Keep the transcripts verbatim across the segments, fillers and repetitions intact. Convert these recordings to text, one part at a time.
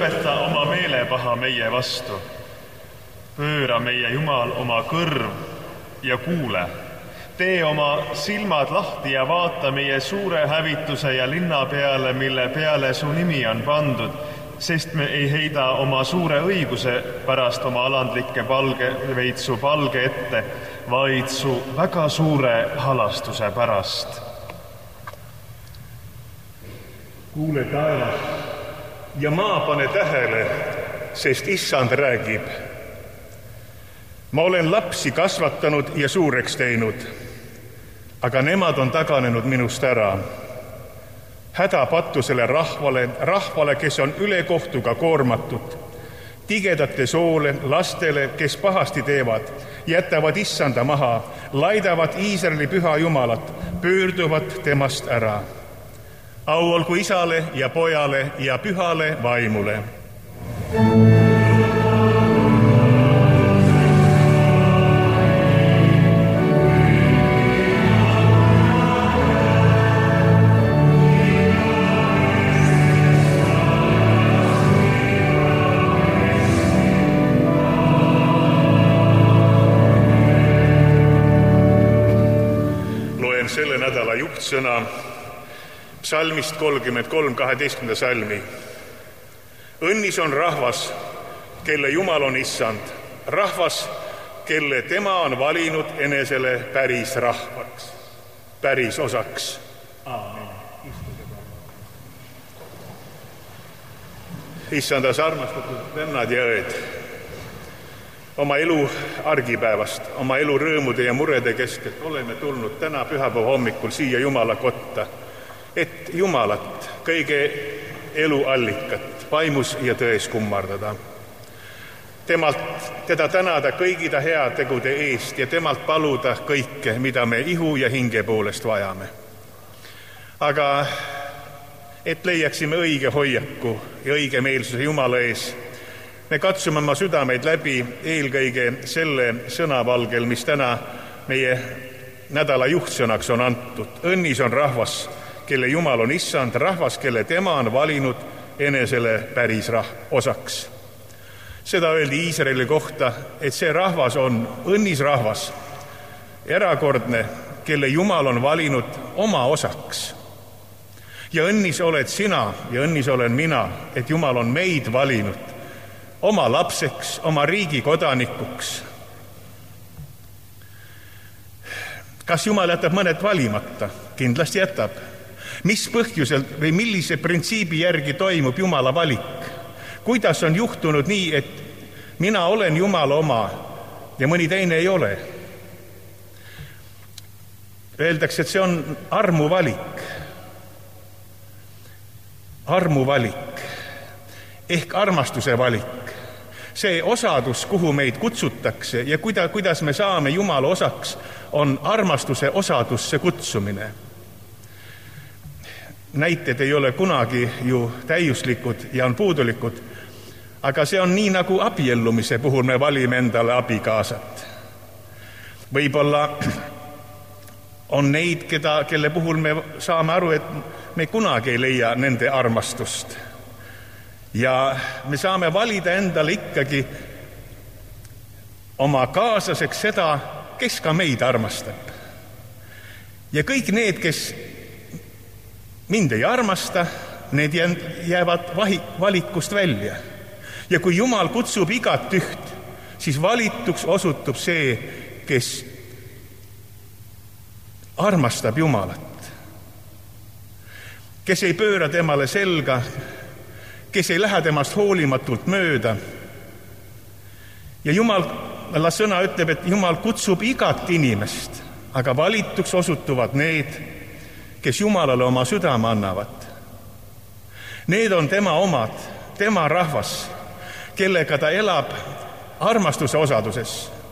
lõpeta oma meelepaha meie vastu. Pööra meie Jumal oma kõrv ja kuule. Tee oma silmad lahti ja vaata meie suure hävituse ja linna peale, mille peale su nimi on pandud, sest me ei heida oma suure õiguse pärast oma alandlikke palge, veitsu palge ette, vaid su väga suure halastuse pärast. Kuule taevas ja maa pane tähele, sest Issand räägib. Ma olen lapsi kasvatanud ja suureks teinud, aga nemad on taganenud minust ära. Hädapatusele rahvale, rahvale, kes on ülekohtuga koormatud, tigedate soole lastele, kes pahasti teevad, jätavad Issanda maha, laidavad Iisraeli püha Jumalat, pöörduvad temast ära. Au olgu Isale ja Pojale ja pühale vaimule. Loen selle nädala juhtsõna psalmist kolmkümmend kolm, kaheteistkümnenda salmi. Õnnis on rahvas, kelle Jumal on Issand, rahvas, kelle tema on valinud enesele päris rahvaks, päris osaks. Aamen. Issandas armastatud vennad ja õed, oma elu argipäevast, oma elu rõõmude ja murede keskelt oleme tulnud täna pühapäeva hommikul siia Jumala kotta, et Jumalat, kõige elu allikat, vaimus ja tões kummardada. Temalt, teda tänada kõigi ta heategude eest ja temalt paluda kõike, mida me ihu ja hinge poolest vajame. Aga et leiaksime õige hoiaku ja õige meelsuse Jumala ees, me katsume oma südameid läbi eelkõige selle sõnavalgel, mis täna meie nädala juhtsõnaks on antud. Õnnis on rahvas, kelle Jumal on Issand, rahvas, kelle tema on valinud enesele päris rah- osaks. Seda öeldi Iisraeli kohta, et see rahvas on õnnis rahvas, erakordne, kelle Jumal on valinud oma osaks. Ja õnnis oled sina ja õnnis olen mina, et Jumal on meid valinud oma lapseks, oma riigi kodanikuks. Kas Jumal jätab mõned valimata? Kindlasti jätab. Mis põhjusel või millise printsiibi järgi toimub Jumala valik? Kuidas on juhtunud nii, et mina olen Jumala oma ja mõni teine ei ole? Öeldakse, et see on armuvalik. Armuvalik ehk armastuse valik. See osadus, kuhu meid kutsutakse ja kuida, kuidas me saame Jumala osaks, on armastuse osadusse kutsumine. Näited ei ole kunagi ju täiuslikud ja on puudulikud, aga see on nii nagu abiellumise puhul me valime endale abikaasat. Võib-olla on neid, keda, kelle puhul me saame aru, et me kunagi ei leia nende armastust. Ja me saame valida endale ikkagi oma kaaslaseks seda, kes ka meid armastab. Ja kõik need, kes mind ei armasta, need jäävad valikust välja. Ja kui Jumal kutsub igat üht, siis valituks osutub see, kes armastab Jumalat, kes ei pööra temale selga, kes ei lähe temast hoolimatult mööda. Ja Jumala sõna ütleb, et Jumal kutsub igat inimest, aga valituks osutuvad need, kes Jumalale oma südame annavad. Need on tema omad, tema rahvas, kellega ta elab armastuse osaduses.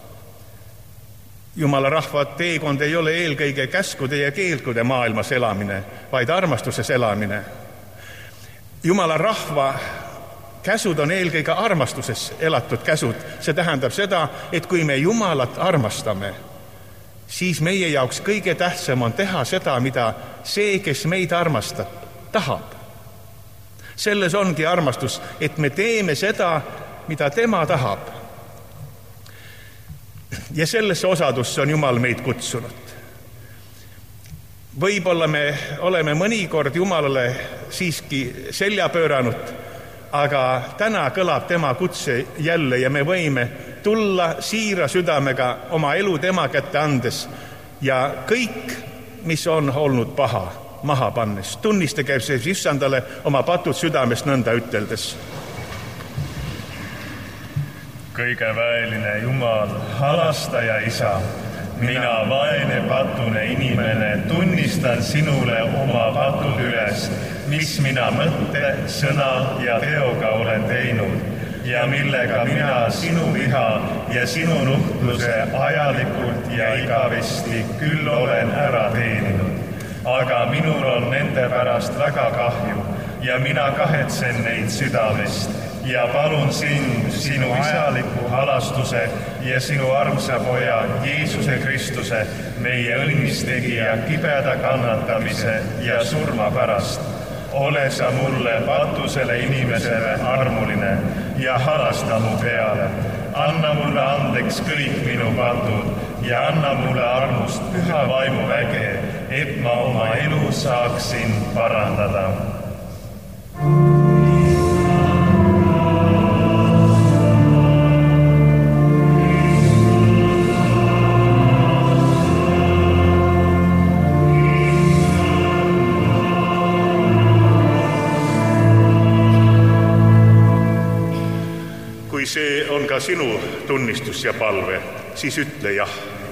Jumala rahva teekond ei ole eelkõige käskude ja keelkude maailmas elamine, vaid armastuses elamine. Jumala rahva käsud on eelkõige armastuses elatud käsud. See tähendab seda, et kui me Jumalat armastame, siis meie jaoks kõige tähtsam on teha seda, mida see, kes meid armastab, tahab. Selles ongi armastus, et me teeme seda, mida tema tahab. Ja sellesse osadusse on Jumal meid kutsunud. Võib-olla me oleme mõnikord Jumalale siiski selja pööranud, aga täna kõlab tema kutse jälle ja me võime tulla siira südamega oma elu tema kätte andes ja kõik, mis on olnud paha, maha pannes. Tunnistage see issandale oma patud südamest nõnda üteldes. Kõige väeline Jumal, halastaja Isa, mina vaene patune inimene tunnistan sinule oma patud üles, mis mina mõtte, sõna ja teoga olen teinud ja millega mina sinu viha ja sinu nuhtluse ajalikult ja igavesti küll olen ära teeninud. Aga minul on nende pärast väga kahju ja mina kahetsen neid südamest ja palun sind, sinu ajaliku halastuse ja sinu armsa poja Jeesuse Kristuse, meie õnnistegija kibeda kannatamise ja surma pärast. Ole sa mulle patusele inimesele armuline ja halasta mu peale. Anna mulle andeks kõik minu patud ja anna mulle armust püha vaimu väge, et ma oma elu saaksin parandada. See on ka sinu tunnistus ja palve, siis ütle jah.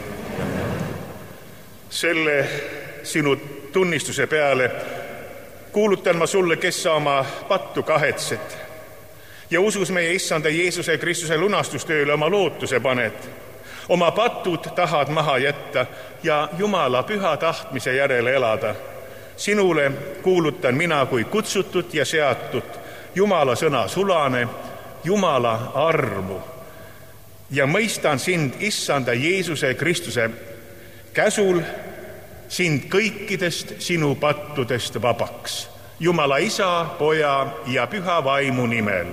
Selle sinu tunnistuse peale kuulutan ma sulle, kes sa oma pattu kahetsed ja usus meie issanda Jeesuse Kristuse lunastustööle oma lootuse paned. Oma patud tahad maha jätta ja Jumala püha tahtmise järele elada. Sinule kuulutan mina kui kutsutud ja seatud Jumala sõna sulane, Jumala armu ja mõistan sind issanda Jeesuse Kristuse käsul sind kõikidest sinu pattudest vabaks. Jumala Isa, Poja ja Püha Vaimu nimel.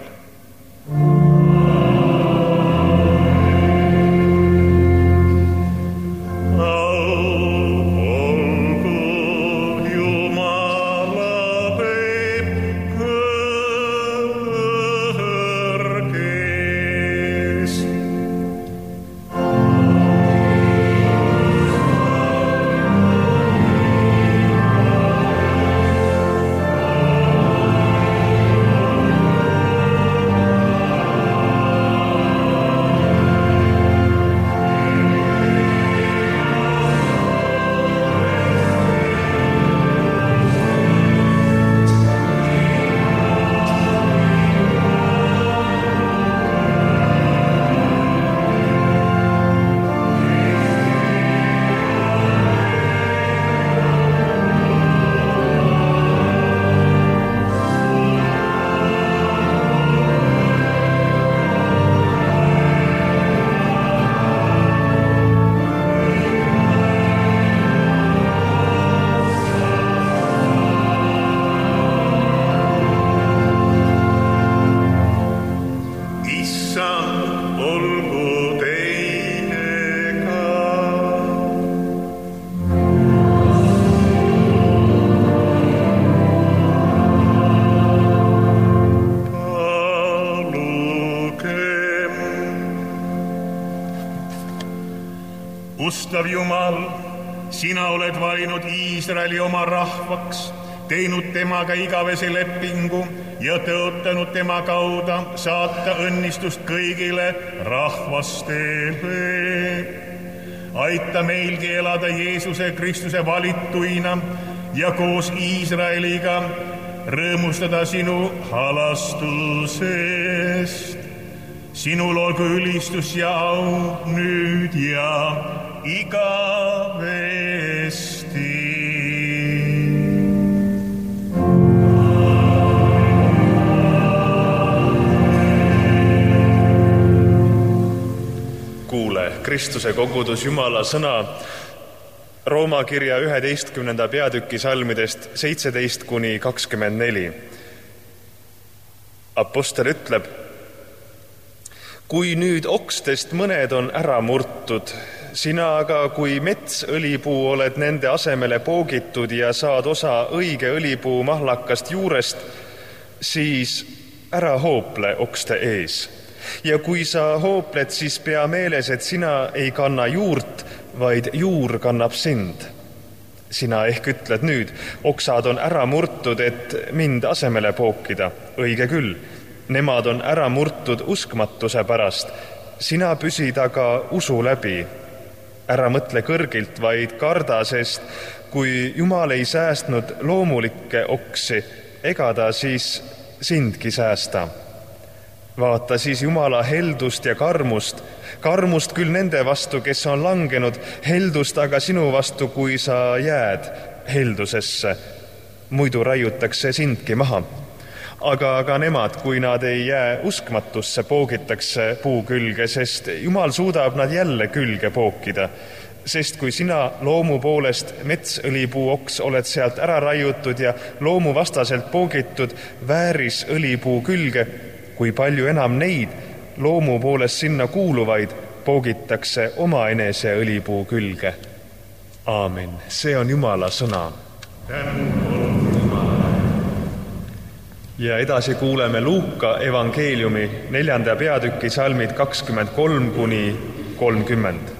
Ustav Jumal, sina oled valinud Iisraeli oma rahvaks, teinud temaga igavese lepingu ja tõotanud tema kauda saata õnnistust kõigile rahvastele. Aita meilgi elada Jeesuse Kristuse valituina ja koos Iisraeliga rõõmustada sinu halastusest. Sinul olgu ülistus ja au nüüd ja igavesti. Kuule Kristuse kogudus Jumala sõna Rooma kirja üheteistkümnenda peatüki salmidest seitseteist kuni kakskümmend neli. Apostel ütleb, kui nüüd okstest mõned on ära murtud, sina aga kui metsõlipuu oled nende asemele poogitud ja saad osa õige õlipuu mahlakast juurest, siis ära hoople okste ees. Ja kui sa hoopled, siis pea meeles, et sina ei kanna juurt, vaid juur kannab sind. Sina ehk ütled nüüd, oksad on ära murtud, et mind asemele pookida. Õige küll, nemad on ära murtud uskmatuse pärast. Sina püsid aga usu läbi. Ära mõtle kõrgilt, vaid karda, sest kui Jumal ei säästnud loomulikke oksi, ega ta siis sindki säästa. Vaata siis Jumala heldust ja karmust, karmust küll nende vastu, kes on langenud, heldust aga sinu vastu, kui sa jääd heldusesse. Muidu raiutakse sindki maha. Aga ka nemad, kui nad ei jää uskmatusse, poogitakse puu külge, sest Jumal suudab nad jälle külge pookida. Sest kui sina loomu poolest metsõlipuu oks oled sealt ära raiutud ja loomu vastaselt poogitud vääris õlipuu külge, kui palju enam neid loomu poolest sinna kuuluvaid poogitakse oma enese õlipuu külge. Aamen. See on Jumala sõna. Ja edasi kuuleme Luuka evangeeliumi neljanda peatüki salmid kakskümmend kolm kuni kolmkümmend.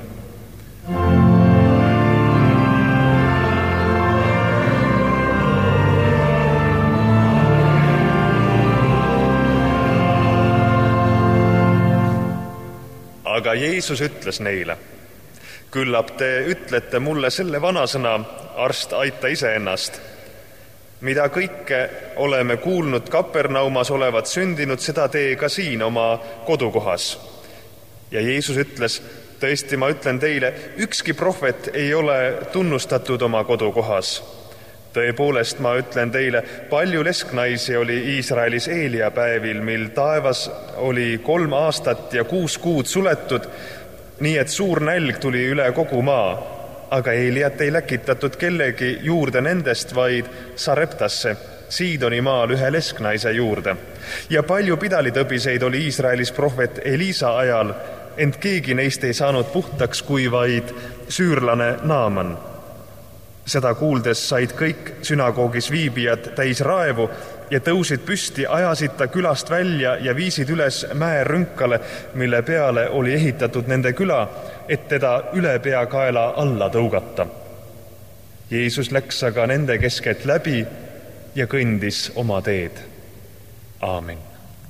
Aga Jeesus ütles neile, küllap te ütlete mulle selle vanasõna, arst, aita ise ennast. Mida kõike oleme kuulnud Kapernaumas olevat sündinud, seda tee ka siin oma kodukohas. Ja Jeesus ütles, tõesti ma ütlen teile, ükski prohvet ei ole tunnustatud oma kodukohas. Tõepoolest ma ütlen teile, palju lesknaisi oli Iisraelis Eelia päevil, mil taevas oli kolm aastat ja kuus kuud suletud, nii et suur nälg tuli üle kogu maa. Aga Eeliat ei läkitatud kellegi juurde nendest, vaid Sareptasse, Siidoni maal ühe lesknaise juurde. Ja palju pidalitõbiseid oli Iisraelis prohvet Elisa ajal, ent keegi neist ei saanud puhtaks kui vaid süürlane Naaman. Seda kuuldes said kõik sünagoogis viibijad täis raevu ja tõusid püsti, ajasid ta külast välja ja viisid üles mäe rünkale, mille peale oli ehitatud nende küla, et teda üle peakaela alla tõugata. Jeesus läks aga nende keskelt läbi ja kõndis oma teed. Aamen.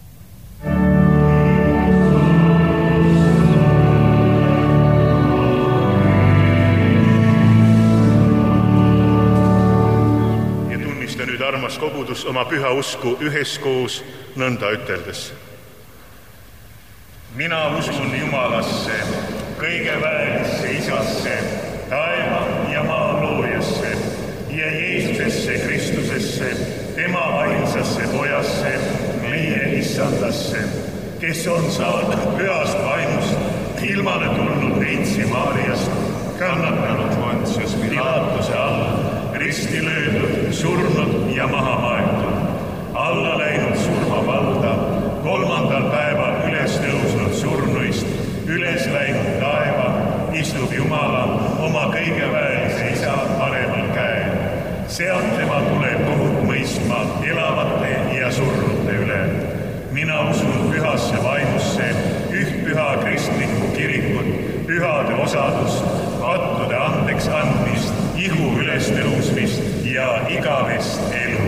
Armas kogudus oma püha usku üheskoos nõnda üteldes. Mina usun Jumalasse, kõige väelisse Isasse, taeva ja maa loojasse ja Jeesusesse Kristusesse, tema ainsasse pojasse, meie issandasse, kes on saanud pühast vaimust ilmale tulnud Neitsi Maariast, kannatanud Pontius Pilatuse all, risti löödud, surnud ja maha maetud, alla läinud surmavalda, kolmandal päeval üles tõusnud surnuist, üles läinud taeva, istub Jumala oma kõigeväelise Isa paremal käel. Sealt tema tuleb kohut mõistma elavate ja surnute üle. Mina usun pühasse vaimusse, üht püha kristlikku kirikut, pühade osadust, pattude andeks andmist, ihu ülestõusmist ja igavest elu.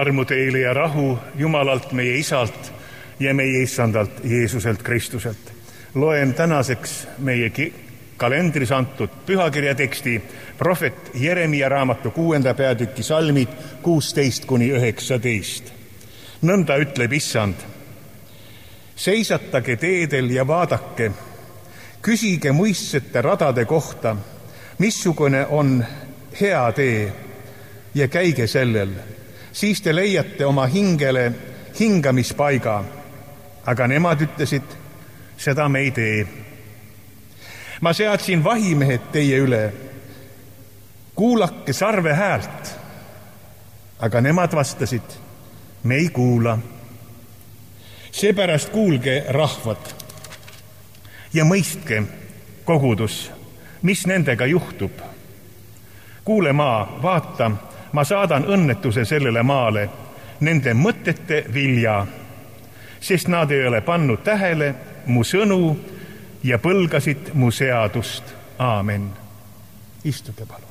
armu teile ja rahu Jumalalt meie Isalt ja meie Issandalt Jeesuselt Kristuselt. Loen tänaseks meie kalendris antud pühakirja teksti prohvet Jeremia raamatu kuuenda peatüki salmid kuusteist kuni üheksateist. Nõnda ütleb Issand: seisatage teedel ja vaadake, küsige muistsete radade kohta, missugune on hea tee, ja käige sellel, siis te leiate oma hingele hingamispaiga. Aga nemad ütlesid, seda me ei tee. Ma seadsin vahimehed teie üle, kuulake sarve häält. Aga nemad vastasid, me ei kuula. Seepärast kuulge, rahvad, ja mõistke, kogudus, mis nendega juhtub. Kuule maa, vaata, ma saadan õnnetuse sellele maale, nende mõtete vilja, sest nad ei ole pannud tähele mu sõnu ja põlgasid mu seadust. Aamen. Istuge palun.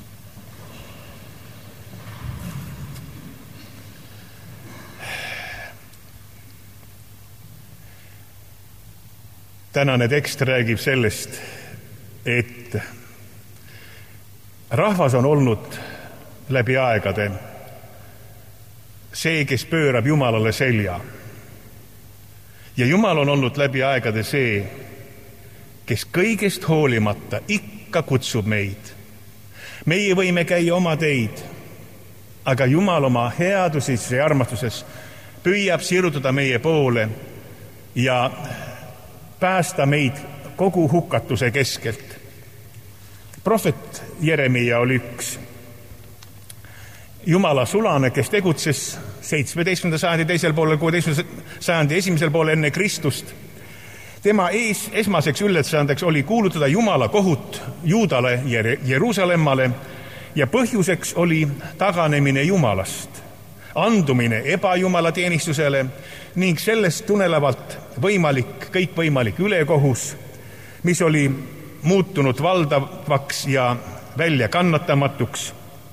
Tänane tekst räägib sellest, et rahvas on olnud läbi aegade see, kes pöörab Jumalale selja. Ja Jumal on olnud läbi aegade see, kes kõigest hoolimata ikka kutsub meid. Meie võime käia oma teid, aga Jumal oma headuses ja armastuses püüab sirutada meie poole ja päästa meid kogu hukatuse keskelt. Prohvet Jeremia oli üks Jumala sulane, kes tegutses seitsmeteistkümnenda sajandi teisel poolel, kuueteistkümnenda sajandi esimesel poolel enne Kristust. Tema ees, esmaseks ülesandeks oli kuulutada Jumala kohut Juudale ja Jeruusalemmale ja põhjuseks oli taganemine Jumalast, andumine ebajumala teenistusele ning sellest tulenevalt võimalik, kõikvõimalik ülekohus, mis oli muutunud valdavaks ja välja kannatamatuks.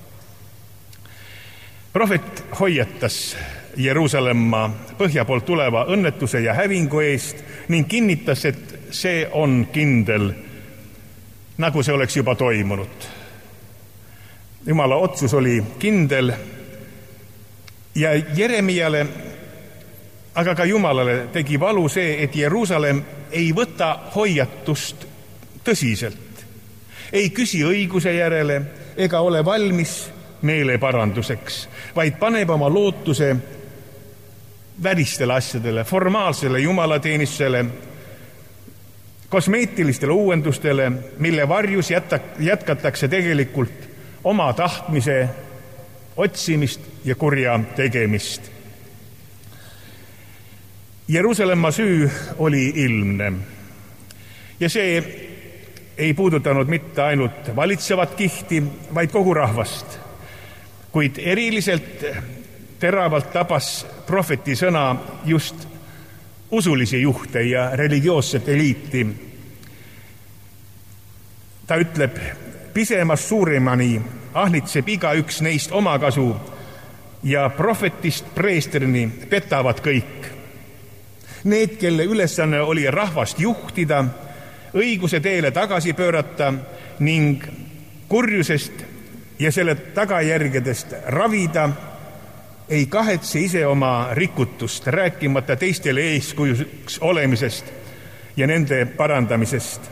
Prohvet hoiatas Jeruusalemma põhja poolt tuleva õnnetuse ja hävingu eest ning kinnitas, et see on kindel, nagu see oleks juba toimunud. Jumala otsus oli kindel ja Jeremiale, aga ka Jumalale tegi valu see, et Jeruusalemm ei võta hoiatust tõsiselt, ei küsi õiguse järele ega ole valmis meeleparanduseks, vaid paneb oma lootuse välistele asjadele, formaalsele jumalateenistusele, kosmeetilistele uuendustele, mille varjus jätkatakse tegelikult oma tahtmise otsimist ja kurja tegemist. Jeruusalemma süü oli ilmne ja see ei puudutanud mitte ainult valitsevat kihti, vaid kogu rahvast. Kuid eriliselt teravalt tabas prohveti sõna just usulisi juhte ja religioosset eliiti. Ta ütleb, pisemast suuremani ahnitseb iga üks neist omakasu ja prohvetist preestrini petavad kõik. Need, kelle ülesanne oli rahvast juhtida, õiguse teele tagasi pöörata ning kurjusest ja selle tagajärgedest ravida, ei kahetse ise oma rikutust, rääkimata teistele eeskujuks olemisest ja nende parandamisest.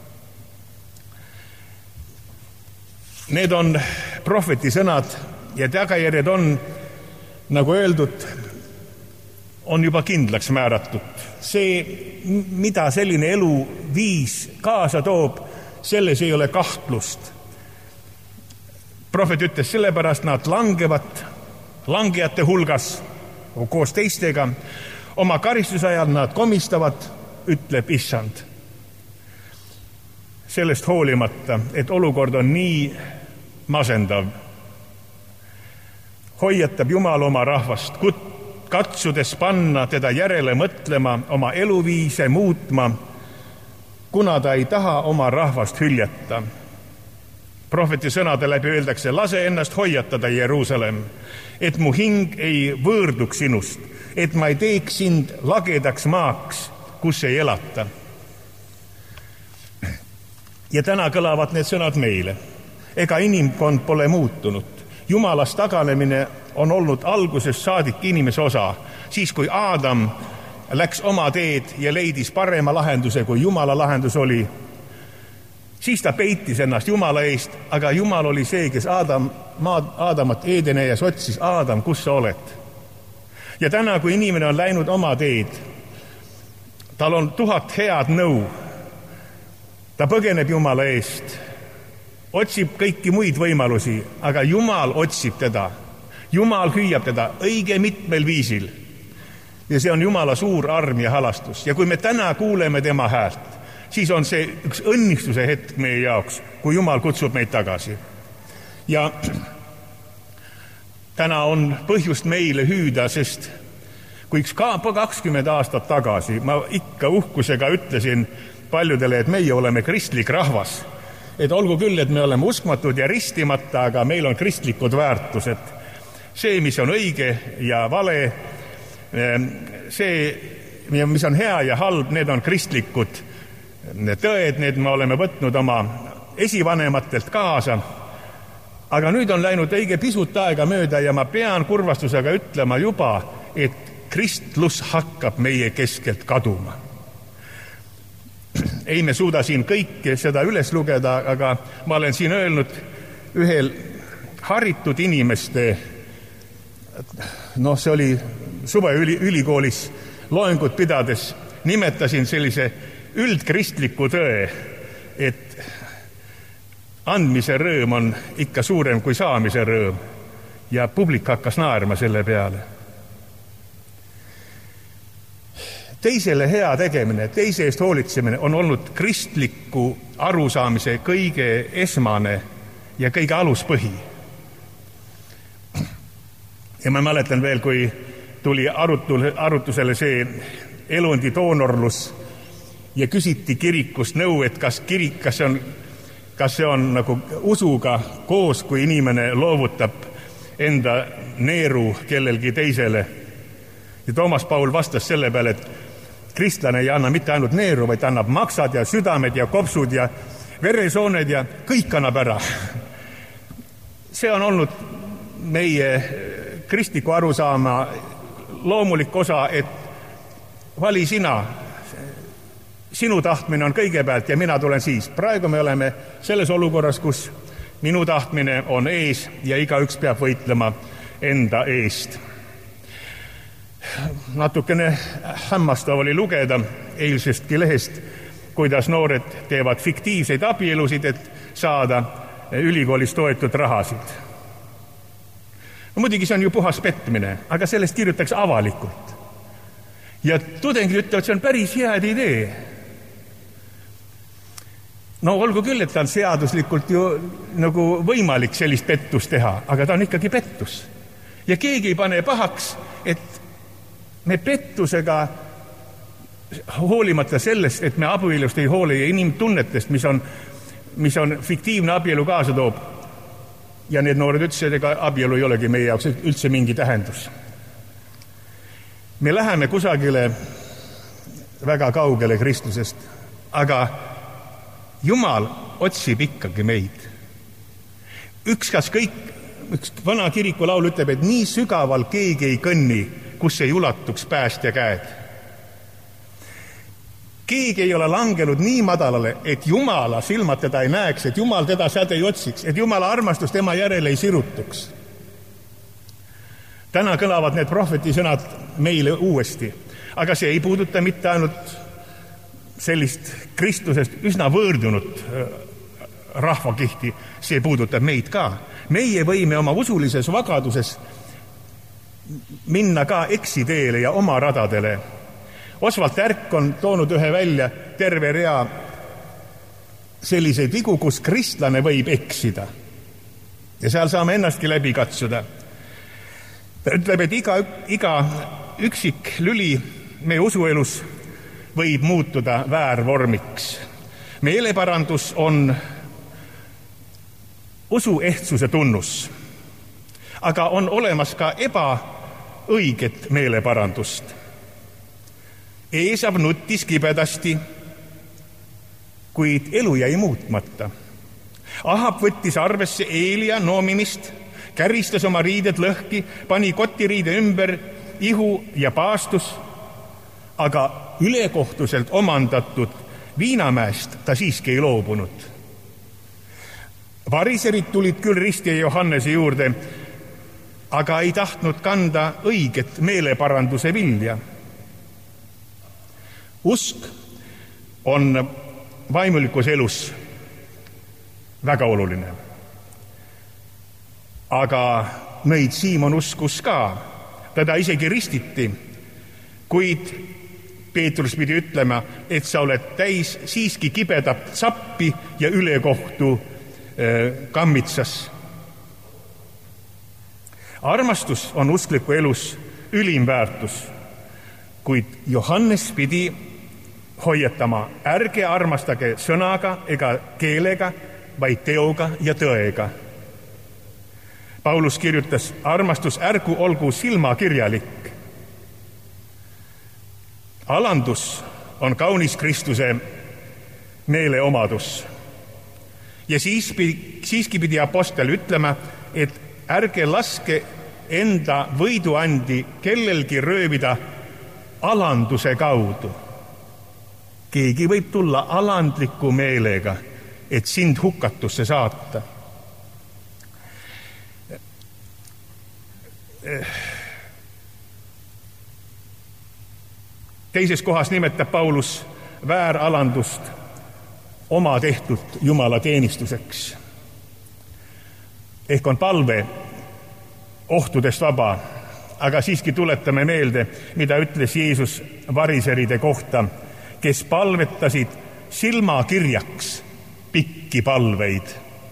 Need on prohveti sõnad ja tagajärjed on, nagu öeldud, on juba kindlaks määratud. See, mida selline eluviis kaasa toob, selles ei ole kahtlust. Prohvet ütles, sellepärast nad langevad langejate hulgas koos teistega. Oma karistuse ajal nad komistavad, ütleb Issand. Sellest hoolimata, et olukord on nii masendav, hoiatab Jumal oma rahvast, katsudes panna teda järele mõtlema, oma eluviise muutma, kuna ta ei taha oma rahvast hüljata. Prohveti sõnade läbi öeldakse, lase ennast hoiatada, Jeruusalemm, et mu hing ei võõrduks sinust, et ma ei teeks sind lagedaks maaks, kus ei elata. Ja täna kõlavad need sõnad meile. Ega inimkond pole muutunud. Jumalast taganemine on olnud algusest saadik inimese osa. Siis, kui Aadam läks oma teed ja leidis parema lahenduse, kui Jumala lahendus oli, siis ta peitis ennast Jumala eest, aga Jumal oli see, kes Aadam, Aadamat Eedene ja otsis, Aadam, kus sa oled? Ja täna, kui inimene on läinud oma teed, tal on tuhat head nõu, ta põgeneb Jumala eest, otsib kõiki muid võimalusi, aga Jumal otsib teda. Jumal hüüab teda õige mitmel viisil. Ja see on Jumala suur arm ja halastus. Ja kui me täna kuuleme tema häält, siis on see üks õnnistuse hetk meie jaoks, kui Jumal kutsub meid tagasi. Ja täna on põhjust meile hüüda, sest kui üks kakskümmend aastat tagasi ma ikka uhkusega ütlesin paljudele, et meie oleme kristlik rahvas, et olgu küll, et me oleme uskmatud ja ristimata, aga meil on kristlikud väärtused. See, mis on õige ja vale, see, mis on hea ja halb, need on kristlikud tõed, need me oleme võtnud oma esivanematelt kaasa. Aga nüüd on läinud õige pisut aega mööda ja ma pean kurvastusega ütlema juba, et kristlus hakkab meie keskelt kaduma. Ei me suuda siin kõike seda üles lugeda, aga ma olen siin öelnud ühel haritud inimeste, noh, see oli suve ülikoolis loengut pidades, nimetasin sellise üldkristliku tõe, et andmise rõõm on ikka suurem kui saamise rõõm ja publik hakkas naerma selle peale. Teisele hea tegemine, teise eest hoolitsemine on olnud kristliku arusaamise kõige esmane ja kõige aluspõhi. Ja ma mäletan veel, kui tuli arutusele see elundi doonorlus ja küsiti kirikust nõu, et kas kirik, kas see on, kas see on nagu usuga koos, kui inimene loovutab enda neeru kellelgi teisele. Ja Toomas Paul vastas selle peale, et kristlane ei anna mitte ainult neeru, vaid annab maksad ja südamed ja kopsud ja veresooned ja kõik annab ära. See on olnud meie kristliku arusaama loomulik osa, et vali sina, sinu tahtmine on kõigepealt ja mina tulen siis. Praegu me oleme selles olukorras, kus minu tahtmine on ees ja igaüks peab võitlema enda eest. Natukene hämmastav oli lugeda eilsestki lehest, kuidas noored teevad fiktiivseid abielusid, et saada ülikoolis toetud rahasid. No, muidugi see on ju puhas petmine, aga sellest kirjutatakse avalikult. Ja tudengid ütlevad, see on päris head idee. No olgu küll, et ta on seaduslikult ju nagu võimalik sellist pettust teha, aga ta on ikkagi pettus. Ja keegi ei pane pahaks, et me pettusega hoolimata sellest, et me abielust ei hooli ja inimtunnetest, mis on, mis on fiktiivne abielu kaasa toob. Ja need noored ütlesid, ega abielu ei olegi meie jaoks üldse mingi tähendus. Me läheme kusagile väga kaugele Kristusest, aga Jumal otsib ikkagi meid. Üks kas kõik, üks vana kiriku laul ütleb, et nii sügaval keegi ei kõnni, kus ei ulatuks päästja käed. Keegi ei ole langenud nii madalale, et Jumala silmad teda ei näeks, et Jumal teda sealt ei otsiks, et Jumala armastus tema järele ei sirutuks. Täna kõlavad need prohveti sõnad meile uuesti, aga see ei puuduta mitte ainult sellist Kristusest üsna võõrdunud rahvakihti, see puudutab meid ka. Meie võime oma usulises vagaduses minna ka eksiteele ja oma radadele. Osvald Tärk on toonud ühe välja terve rea selliseid vigu, kus kristlane võib eksida. Ja seal saame ennastki läbi katsuda. Ta ütleb, et iga, iga üksik lüli meie usuelus võib muutuda väärvormiks. Meeleparandus on usu ehtsuse tunnus. Aga on olemas ka ebaõiget meeleparandust. Eesav nuttis kibedasti, kuid elu jäi muutmata. Ahab võttis arvesse Eelia noomimist, käristas oma riided lõhki, pani kotiriide ümber ihu ja paastus, aga ülekohtuselt omandatud viinamäest ta siiski ei loobunud. Variserid tulid küll Risti ja Johannese juurde, aga ei tahtnud kanda õiget meeleparanduse vilja. Usk on vaimulikus elus väga oluline. Aga nõid Siimon uskus ka, teda isegi ristiti, kuid Peetrus pidi ütlema, et sa oled täis siiski kibedat sappi ja ülekohtu äh, kammitsas. Armastus on uskliku elus ülim väärtus, kuid Johannes pidi hoiatama, ärge armastage sõnaga ega keelega, vaid teoga ja tõega. Paulus kirjutas, armastus ärgu olgu silmakirjalik. Alandus on kaunis Kristuse meeleomadus. Ja siis, siiski pidi apostel ütlema, et ärge laske enda võiduandi kellelgi röövida alanduse kaudu. Keegi võib tulla alandliku meelega, et sind hukatusse saata. Teises kohas nimetab Paulus vääralandust oma tehtud Jumala teenistuseks. Ehk on palve ohtudest vaba, aga siiski tuletame meelde, mida ütles Jeesus variseride kohta, kes palvetasid silmakirjaks pikki palveid.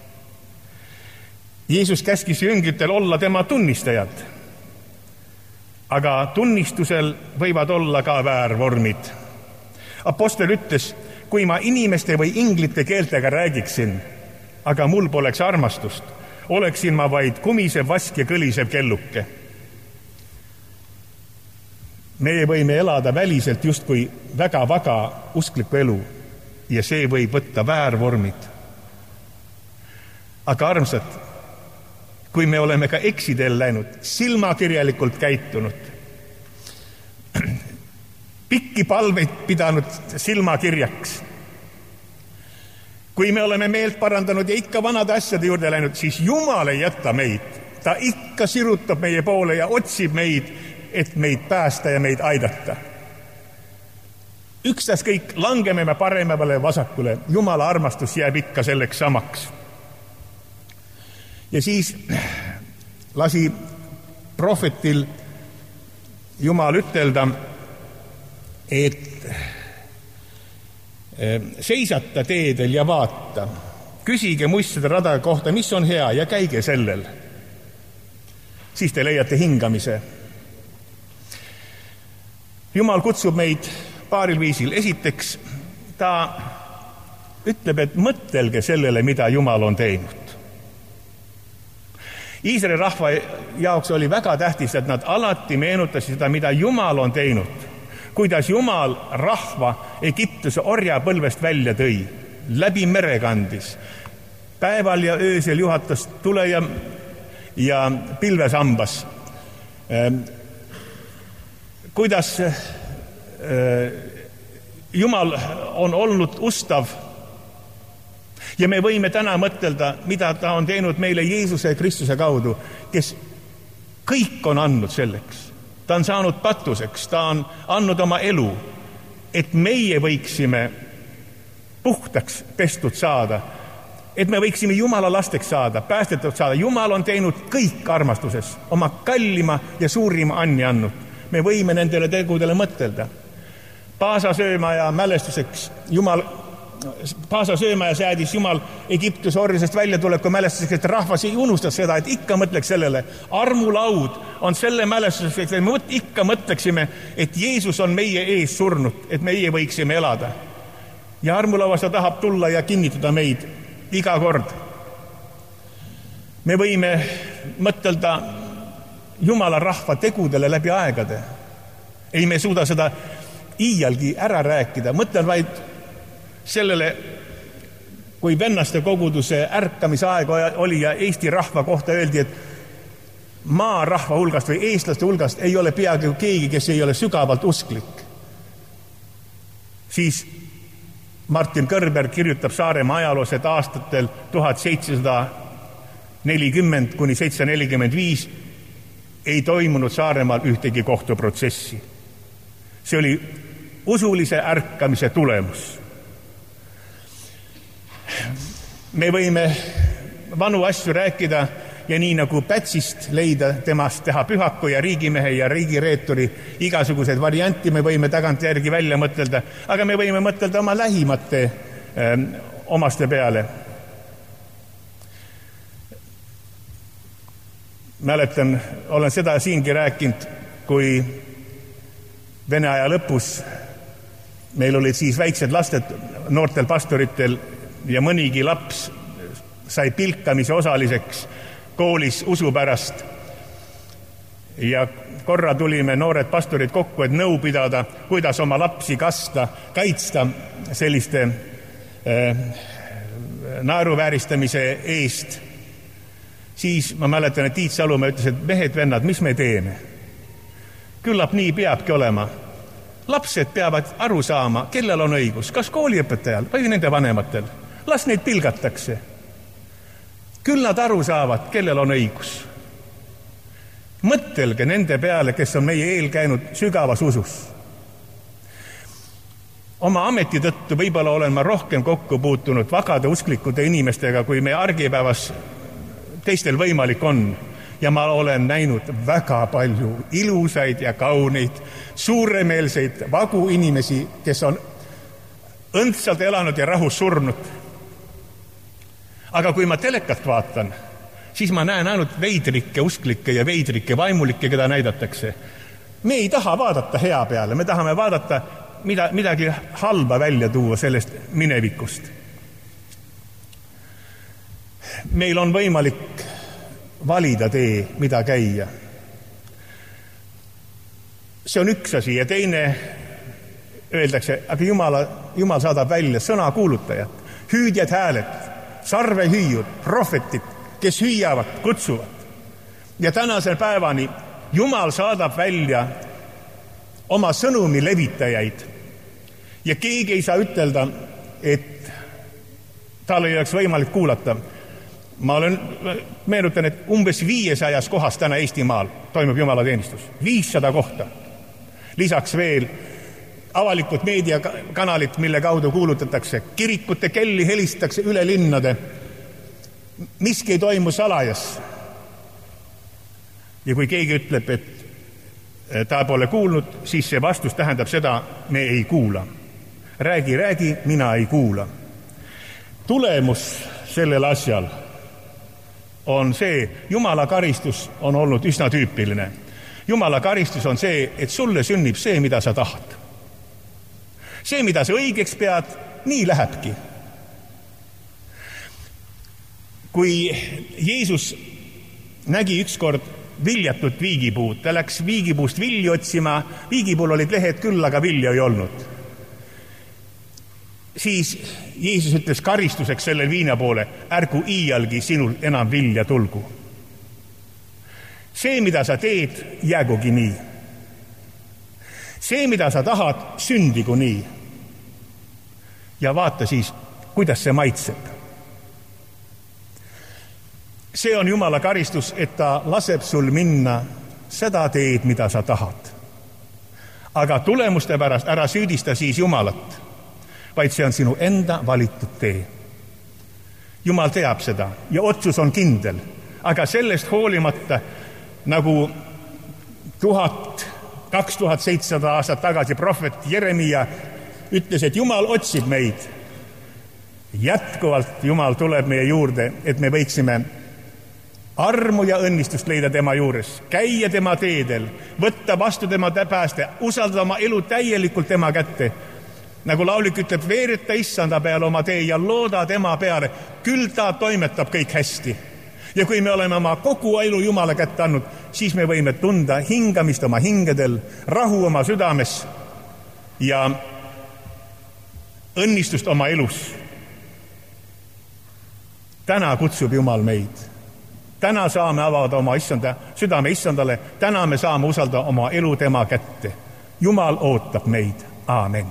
Jeesus käskis jüngritel olla tema tunnistajad, aga tunnistusel võivad olla ka väärvormid. Apostel ütles, kui ma inimeste või inglite keeltega räägiksin, aga mul poleks armastust, oleksin ma vaid kumisev vask ja kõlisev kelluke. Meie võime elada väliselt justkui väga vaga uskliku elu ja see võib võtta väärvormid. Aga armsad, kui me oleme ka eksidel läinud, silmakirjalikult käitunud, pikki palveid pidanud silmakirjaks, kui me oleme meelt parandanud ja ikka vanade asjade juurde läinud, siis Jumal ei jäta meid. Ta ikka sirutab meie poole ja otsib meid, et meid päästa ja meid aidata. Ükstas kõik langeme me paremale vasakule. Jumala armastus jääb ikka selleks samaks. Ja siis lasi prohvetil Jumal ütelda, et seisata teedel ja vaata. Küsige muistade rada kohta, mis on hea ja käige sellel. Siis te leiate hingamise. Jumal kutsub meid paaril viisil. Esiteks, ta ütleb, et mõtelge sellele, mida Jumal on teinud. Iisraeli rahva jaoks oli väga tähtis, et nad alati meenutasid seda, mida Jumal on teinud. Kuidas Jumal rahva Egiptuse orjapõlvest välja tõi, läbi mere kandis, päeval ja öösel juhatas tule ja, ja pilvesambas. Kuidas Jumal on olnud ustav ja me võime täna mõtelda, mida ta on teinud meile Jeesuse ja Kristuse kaudu, kes kõik on andnud selleks. Ta on saanud patuseks, ta on andnud oma elu, et meie võiksime puhtaks pestud saada, et me võiksime Jumala lasteks saada, päästetud saada. Jumal on teinud kõik armastuses, oma kallima ja suurima anni andnud. Me võime nendele tegudele mõtelda. Paasa sööma ja mälestuseks Jumal, paasa sööma ja säädis Jumal Egiptuse orjusest väljatuleku mälestuseks, et rahvas ei unustas seda, et ikka mõtleks sellele. Armulaud on selle mälestuseks, et me ikka mõtleksime, et Jeesus on meie ees surnud, et meie võiksime elada. Ja armulauas ta tahab tulla ja kinnitada meid iga kord. me võime mõtelda Jumala rahva tegudele läbi aegade. Ei me suuda seda iialgi ära rääkida. Mõtlen vaid sellele, kui vennaste koguduse ärkamise aeg oli ja Eesti rahva kohta öeldi, et maa rahva hulgast või eestlaste hulgast ei ole peaaegu keegi, kes ei ole sügavalt usklik. Siis Martin Kõrber kirjutab Saaremaa ajaloos, et aastatel tuhat seitsesada nelikümmend kuni seitsesada nelikümmend viis ei toimunud Saaremaal ühtegi kohtuprotsessi. See oli usulise ärkamise tulemus. Me võime vanu asju rääkida ja nii nagu Pätsist leida temast teha pühaku ja riigimehe ja riigireeturi igasugused varianti me võime tagantjärgi välja mõtelda, aga me võime mõtelda oma lähimate äh, omaste peale. Mäletan, olen seda siingi rääkinud, kui Vene aja lõpus meil olid siis väiksed lasted noortel pastoritel ja mõnigi laps sai pilkamise osaliseks koolis usu pärast. Ja korra tulime noored pastorid kokku, et nõu pidada, kuidas oma lapsi kasta, kaitsta selliste äh, naeruvääristamise eest. Siis ma mäletan, et Tiit Salumäe ütles, et mehed, vennad, mis me teeme? Küllap nii peabki olema. Lapsed peavad aru saama, kellel on õigus, kas kooliõpetajal või nende vanematel. Las neid pilgatakse. Küll nad aru saavad, kellel on õigus. Mõtelge nende peale, kes on meie eel käinud sügavas usus. Oma ameti tõttu võib-olla olen ma rohkem kokku puutunud vagade usklikude inimestega, kui me argipäevas teistel võimalik on. Ja ma olen näinud väga palju ilusaid ja kauneid, suuremeelseid vagu inimesi, kes on õndsalt elanud ja rahus surnud. Aga kui ma telekat vaatan, siis ma näen ainult veidrikke usklikke ja veidrikke vaimulikke, keda näidatakse. Me ei taha vaadata hea peale, me tahame vaadata mida, midagi halba välja tuua sellest minevikust. Meil on võimalik valida tee, mida käia. See on üks asi ja teine öeldakse, aga Jumala, Jumal saadab välja sõna kuulutajad, hüüdjad hääled, sarvehüüjud, prohvetid, kes hüüavad, kutsuvad. Ja tänasel päevani Jumal saadab välja oma sõnumi levitajaid ja keegi ei saa ütelda, et tal ei oleks võimalik kuulata. Ma olen, meenutan, et umbes viiesajas kohas täna Eestimaal toimub jumalateenistus. viissada kohta. Lisaks veel avalikud meediakanalit, mille kaudu kuulutatakse. Kirikute kelli helistatakse üle linnade. Miski ei toimu salajas. Ja kui keegi ütleb, et ta pole kuulnud, siis see vastus tähendab seda, me ei kuula. Räägi, räägi, mina ei kuula. Tulemus sellel asjal on see, Jumala karistus on olnud üsna tüüpiline. Jumala karistus on see, et sulle sünnib see, mida sa tahad. See, mida sa õigeks pead, nii lähebki. Kui Jeesus nägi ükskord viljatut viigipuud, ta läks viigipuust vilju otsima, viigipuul olid lehed küll, aga vilja ei olnud. Siis Jeesus ütles karistuseks sellel viina poole, ärgu iialgi sinul enam vilja tulgu. See, mida sa teed, jäägugi nii. See, mida sa tahad, sündigu nii. Ja vaata siis, kuidas see maitseb. See on Jumala karistus, et ta laseb sul minna seda teed, mida sa tahad. Aga tulemuste pärast ära süüdista siis Jumalat, vaid see on sinu enda valitud tee. Jumal teab seda ja otsus on kindel, aga sellest hoolimata, nagu tuhat, kaks tuhat seitsesada aastat tagasi prohvet Jeremia ütles, et Jumal otsib meid. Jätkuvalt Jumal tuleb meie juurde, et me võiksime armu ja õnnistust leida tema juures, käia tema teedel, võtta vastu tema pääste, usaldada oma elu täielikult tema kätte. Nagu laulik ütleb, veereta issanda peale oma tee ja looda tema peale, küll ta toimetab kõik hästi. Ja kui me oleme oma kogu elu Jumala kätte andnud, siis me võime tunda hingamist oma hingedel, rahu oma südames ja õnnistust oma elus. Täna kutsub Jumal meid. Täna saame avada oma issanda, südame issandale. Täna me saame usaldada oma elu tema kätte. Jumal ootab meid. Aamen.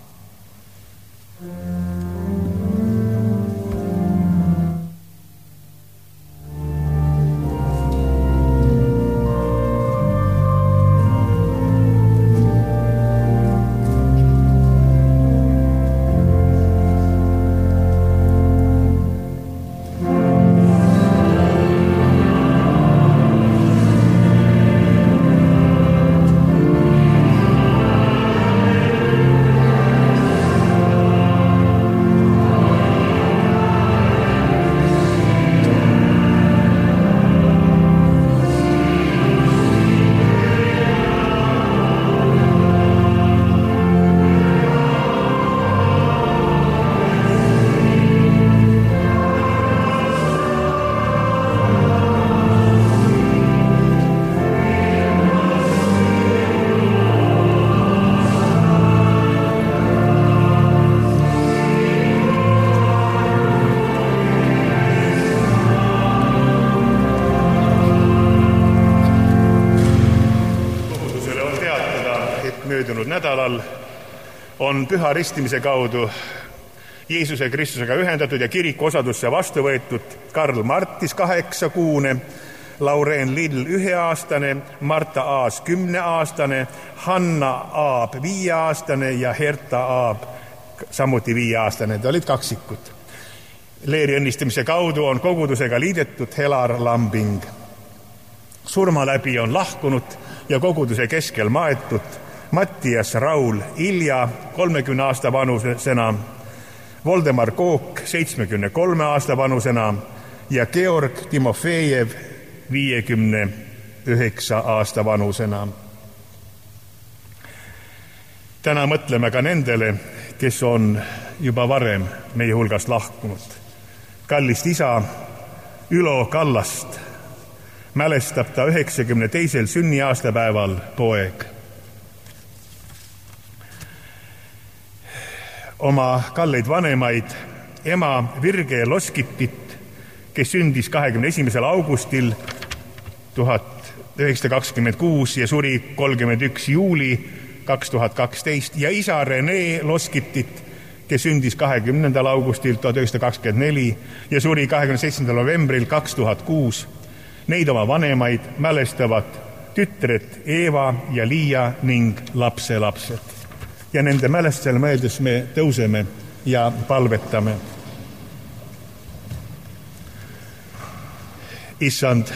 Nädalal on püha ristimise kaudu Jeesuse Kristusega ühendatud ja kiriku osadusse vastu võetud Karl Martis kaheksakuune, Laureen Lill üheaastane, Marta Aas kümneaastane, Hanna Aab viieaastane ja Herta Aab samuti viieaastane. Te olid kaksikud. Leeri õnnistamise kaudu on kogudusega liidetud Helar Lambing. Surma läbi on lahkunud ja koguduse keskel maetud Mattias Raul Ilja kolmekümne aasta vanusena, Voldemar Kook seitsmekümne kolme aasta vanusena ja Georg Timofejev viiekümne üheksa aasta vanusena. Täna mõtleme ka nendele, kes on juba varem meie hulgast lahkunud. Kallist isa Ülo Kallast mälestab ta üheksakümne teisel sünniaastapäeval poeg. Oma kalleid vanemaid, ema Virge Loskitit, kes sündis kahekümne esimesel augustil tuhat üheksasada kakskümmend kuus ja suri kolmkümmend üks juuli kaks tuhat kaksteist ja isa Rene Loskitit, kes sündis kahekümnendal augustil tuhat üheksasada kakskümmend neli ja suri kahekümne seitsmendal novembril kaks tuhat kuus. Neid oma vanemaid mälestavad tütred Eeva ja Liia ning lapselapsed. Ja nende mälestusele mõeldes me tõuseme ja palvetame. Issand,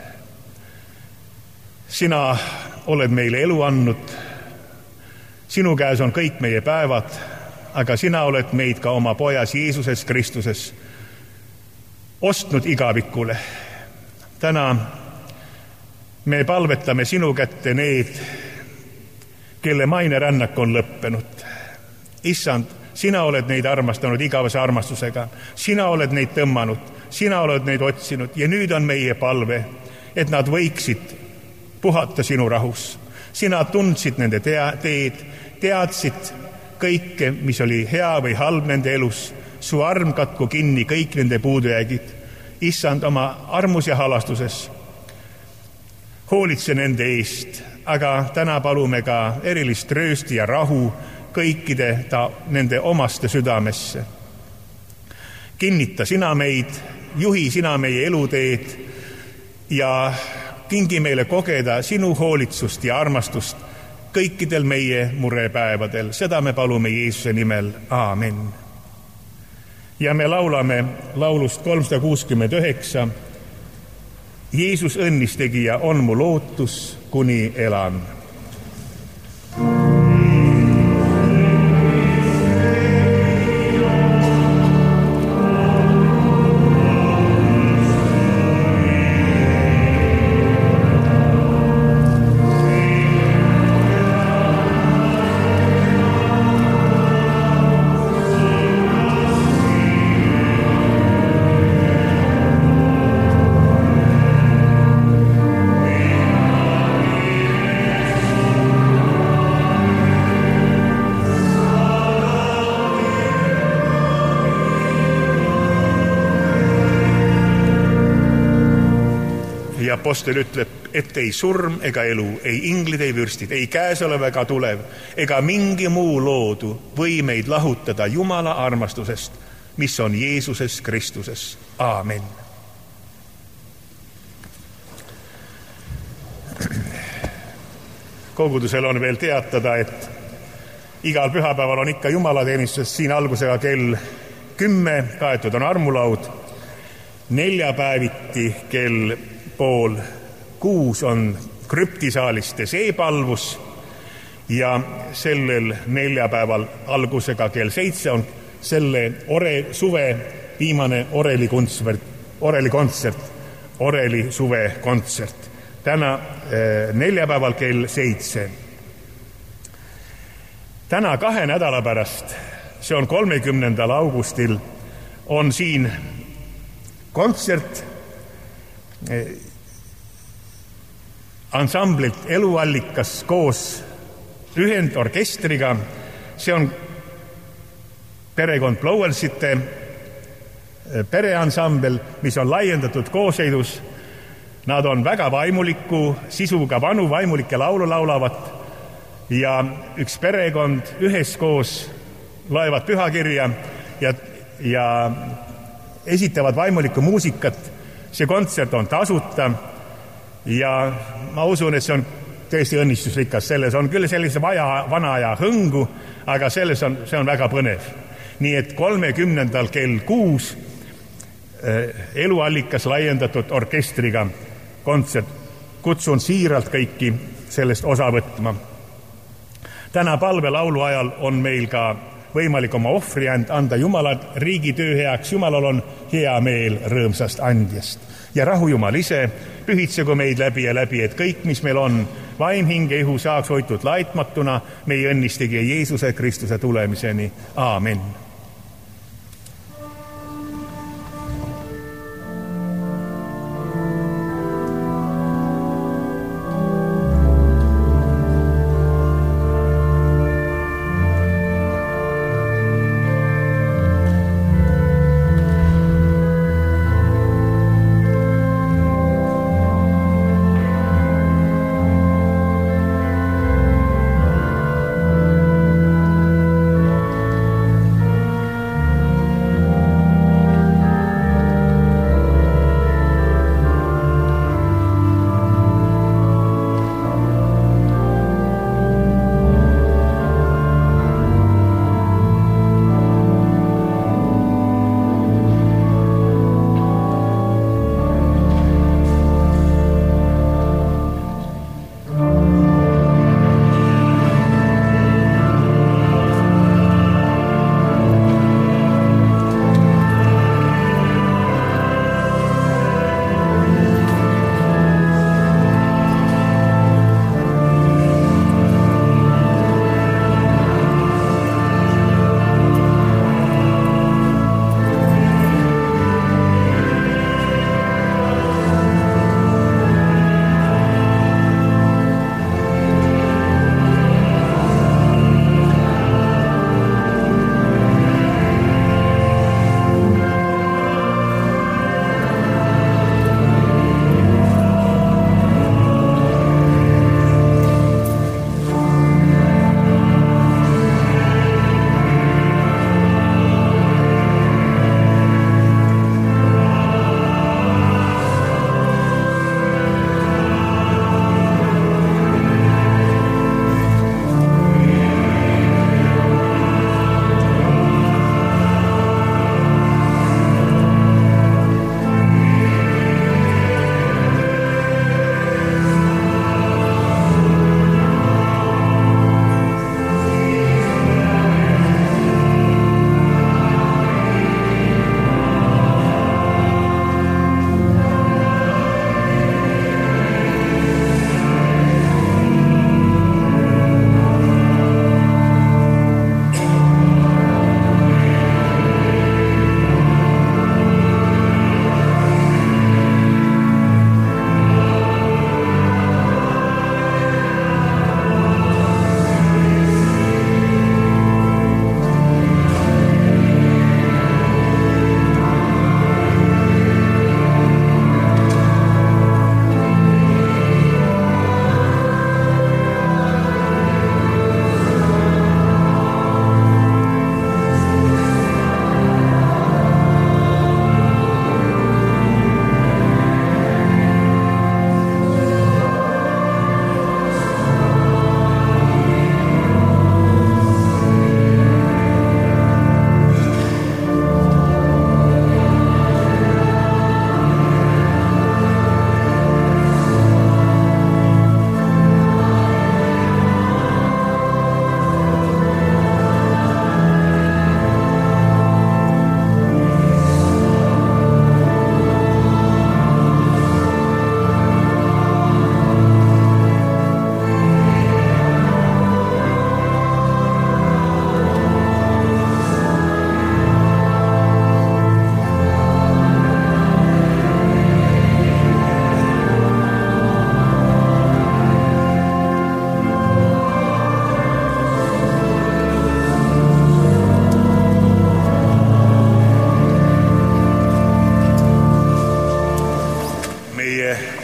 sina oled meile elu andnud. Sinu käes on kõik meie päevad, aga sina oled meid ka oma pojas Jeesuses Kristuses ostnud igavikule. Täna me palvetame sinu kätte need, kelle maine rännak on lõppenud. Issand, sina oled neid armastanud igavese armastusega. Sina oled neid tõmmanud, sina oled neid otsinud ja nüüd on meie palve, et nad võiksid puhata sinu rahus. Sina tundsid nende tea- teed, teadsid kõike, mis oli hea või halb nende elus. Su arm katku kinni kõik nende puudujäägid. Issand, oma armus ja halastuses hoolitse nende eest, aga täna palume ka erilist röösti ja rahu kõikide ta nende omaste südamesse. Kinnita sina meid, juhi sina meie eluteed ja kingi meile kogeda sinu hoolitsust ja armastust kõikidel meie murepäevadel. Seda me palume Jeesuse nimel. Aamen. Ja me laulame laulust kolmsada kuuskümmend üheksa. Jeesus õnnistegija on mu lootus, kuni elan. apostel ütleb, et ei surm ega elu, ei inglid, ei vürstid, ei käesolev ega tulev, ega mingi muu loodu või meid lahutada Jumala armastusest, mis on Jeesuses Kristuses. Aamen. Kogudusel on veel teatada, et igal pühapäeval on ikka jumalateenistuses siin algusega kell kümme, kaetud on armulaud, neljapäeviti kell pool kuus on krüptisaaliste seepalvus ja sellel neljapäeval algusega kell seitse on selle ore, suve viimane Oreli kontsert, Oreli kontsert, Oreli suve kontsert. Täna eh, neljapäeval kell seitse. Täna kahe nädala pärast, see on kolmekümnendal augustil, on siin kontsert eh, ansamblilt Eluallikas koos ühendorkestriga. See on perekond Blowelsite pereansambel, mis on laiendatud kooseidus. Nad on väga vaimuliku sisuga, vanu vaimulikke laulu laulavat ja üks perekond üheskoos loevad pühakirja ja, ja esitavad vaimulikku muusikat. See kontsert on tasuta ja ma usun, et see on tõesti õnnistusrikas. Selles on küll sellise vaja, vana aja hõngu, aga selles on, see on väga põnev. Nii et kolmekümnendal kell kuus eh, Eluallikas laiendatud orkestriga kontsert. Kutsun siiralt kõiki sellest osa võtma. Täna palvelaulu ajal on meil ka võimalik oma ohvriand anda Jumala riigi töö heaks. Jumalal on hea meel rõõmsast andjast. Ja rahu Jumal ise, pühitsegu meid läbi ja läbi, et kõik, mis meil on, vaim, hing ja ihu saaks hoitud laitmatuna meie õnnistegi Jeesuse Kristuse tulemiseni. Aamen.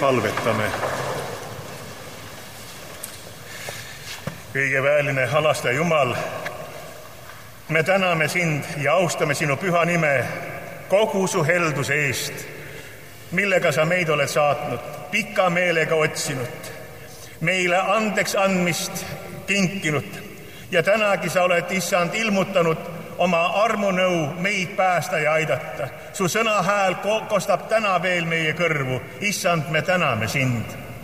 palvetame. Kõige väeline halastaja Jumal, me täname sind ja austame sinu püha nime kogu su helduse eest, millega sa meid oled saatnud, pika meelega otsinud, meile andeks andmist kinkinud ja tänagi sa oled, issand, ilmutanud oma armunõu meid päästa ja aidata. Su sõna hääl kostab täna veel meie kõrvu. Issand, me täname sind.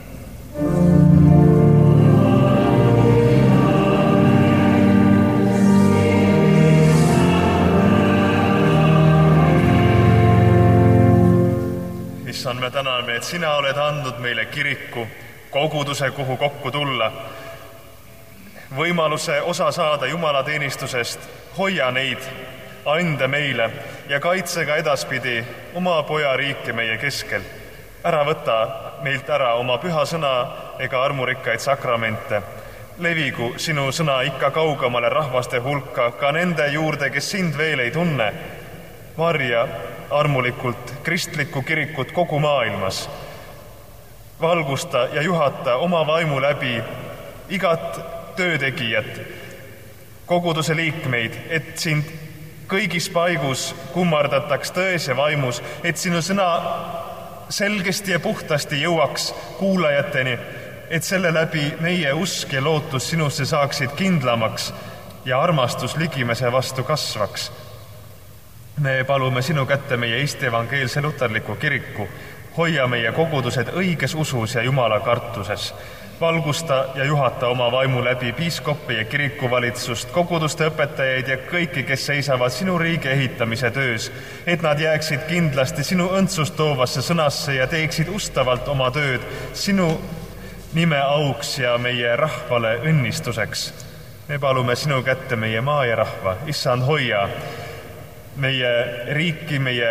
Issand, me täname, et sina oled andnud meile kiriku, koguduse, kuhu kokku tulla, võimaluse osa saada jumalateenistusest. Hoia neid, anda meile ja kaitse ka edaspidi oma poja riiki meie keskel. Ära võta meilt ära oma püha sõna ega armurikkaid sakramente. Levigu sinu sõna ikka kaugemale rahvaste hulka, ka nende juurde, kes sind veel ei tunne. Varja armulikult kristlikku kirikut kogu maailmas. Valgusta ja juhata oma vaimu läbi igat töötegijat, koguduse liikmeid, et sind kõigis paigus kummardataks tões ja vaimus, et sinu sõna selgesti ja puhtasti jõuaks kuulajateni, et selle läbi meie usk ja lootus sinusse saaksid kindlamaks ja armastus ligimese vastu kasvaks. Me palume sinu kätte meie Eesti evangeelse luterliku kiriku, hoia meie kogudused õiges usus ja Jumala kartuses. Valgusta ja juhata oma vaimu läbi piiskoppe ja kirikuvalitsust, koguduste õpetajaid ja kõiki, kes seisavad sinu riigi ehitamise töös, et nad jääksid kindlasti sinu õndsust toovasse sõnasse ja teeksid ustavalt oma tööd sinu nime auks ja meie rahvale õnnistuseks. Me palume sinu kätte meie maa ja rahva. Issand, hoia meie riiki, meie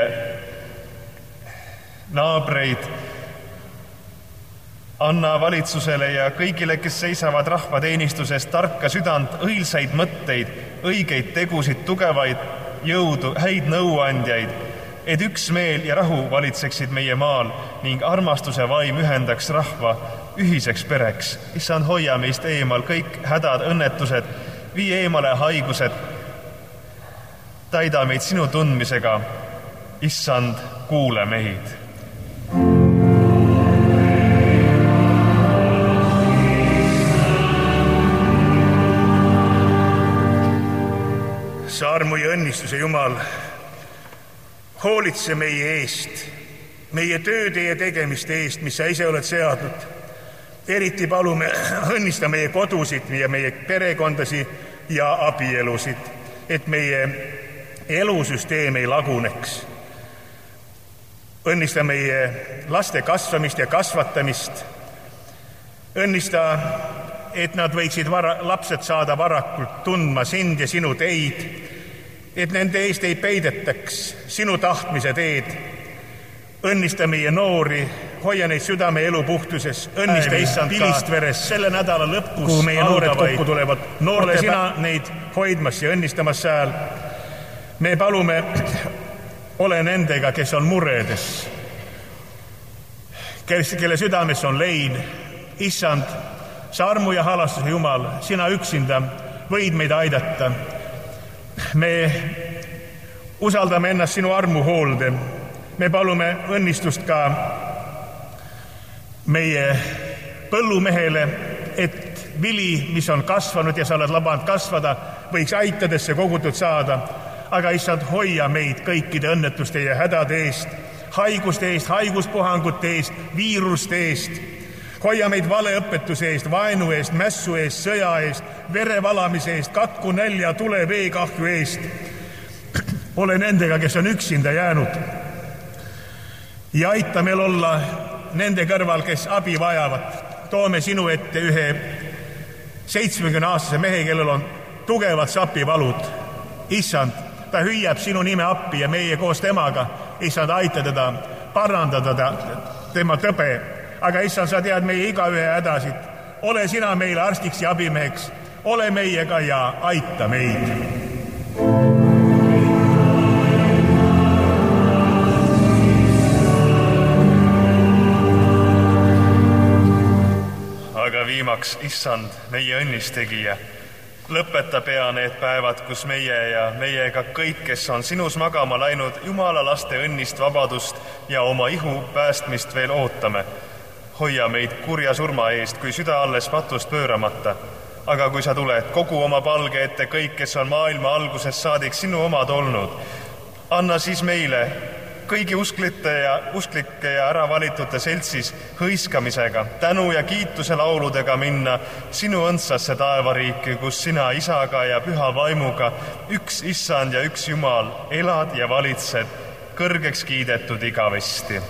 naabreid, anna valitsusele ja kõigile, kes seisavad rahvateenistuses, tarka südant, õilsaid mõtteid, õigeid tegusid, tugevaid jõudu, häid nõuandjaid, et üksmeel ja rahu valitseksid meie maal ning armastuse vaim ühendaks rahva ühiseks pereks. Issand, hoia meist eemal kõik hädad, õnnetused, vii eemale haigused, täida meid sinu tundmisega. Issand, kuule meid. Sa armu ja õnnistuse Jumal, hoolitse meie eest, meie tööde ja tegemiste eest, mis sa ise oled seadnud. Eriti palume õnnista meie kodusid ja meie perekondasi ja abielusid, et meie elusüsteem ei laguneks. Õnnista meie laste kasvamist ja kasvatamist. Õnnista, et nad võiksid vara, lapsed saada varakult tundma sind ja sinu teid, et nende eest ei peidetaks sinu tahtmise teed. Õnnista meie noori, hoia neid südame elu puhtuses, õnnista issand Pilistveres selle nädala lõpus, kuhu meie noored kokku tulevad. Ole sina neid hoidmas ja õnnistamas seal. Me palume, ole nendega, kes on muredes, kelle südames on lein. Issand, sa armu ja halastuse Jumal, sina üksinda võid meid aidata. Me usaldame ennast sinu armu hoolde. Me palume õnnistust ka meie põllumehele, et vili, mis on kasvanud ja sa oled labanud kasvada, võiks aitadesse kogutud saada. Aga issand, hoia meid kõikide õnnetuste ja hädade eest, haiguste eest, haiguspuhangute eest, viiruste eest. Hoia meid valeõpetuse eest, vaenu eest, mässu eest, sõja eest, verevalamise eest, katku, nälja, tule, veekahju eest. Ole nendega, kes on üksinda jäänud. Ja aita meil olla nende kõrval, kes abi vajavad. Toome sinu ette ühe seitsmekümne aastase mehe, kellel on tugevad sapivalud. Issand, ta hüüab sinu nime appi ja meie koos temaga. Issand, aita teda, parandada ta, tema tõbe. Aga issand, sa tead meie igaühe hädasid. Ole sina meile arstiks ja abimeheks. Ole meiega ja aita meid. viimaks, issand, meie õnnistegija. Lõpeta pea need päevad, kus meie ja meiega kõik, kes on sinus magama läinud, Jumala laste õnnist, vabadust ja oma ihu päästmist veel ootame. Hoia meid kurja surma eest, kui süda alles patust pööramata. Aga kui sa tuled kogu oma palge ette kõik, kes on maailma algusest saadik sinu omad olnud, anna siis meile kõigi usklite ja usklike ja äravalitute seltsis hõiskamisega, tänu ja kiituse lauludega minna sinu õndsasse taevariiki, kus sina isaga ja püha vaimuga, üks issand ja üks Jumal, elad ja valitsed, kõrgeks kiidetud igavesti.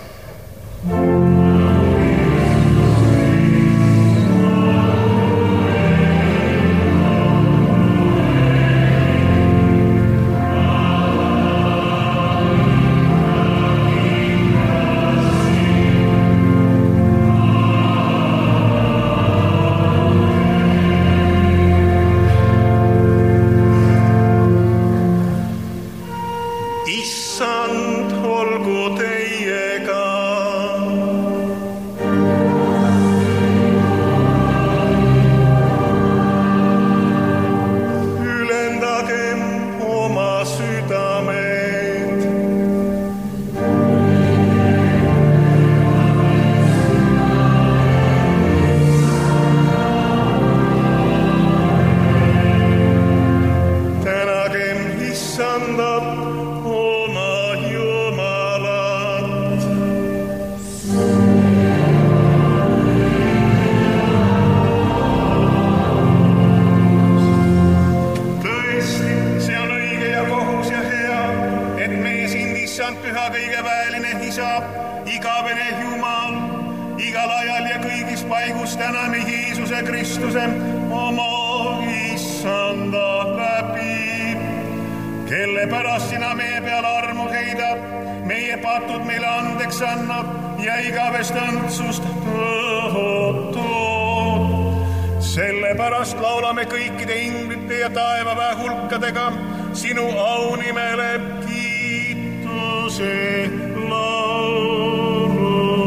Sellepärast laulame kõikide inglite ja taevaväe hulkadega sinu aunimele kiituse laulu.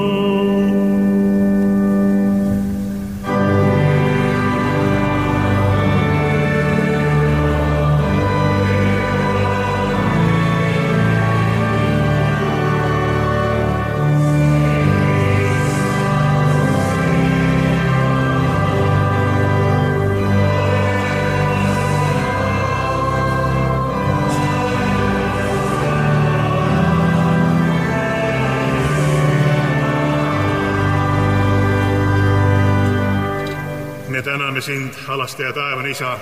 Täname sind, alastaja taevane isa,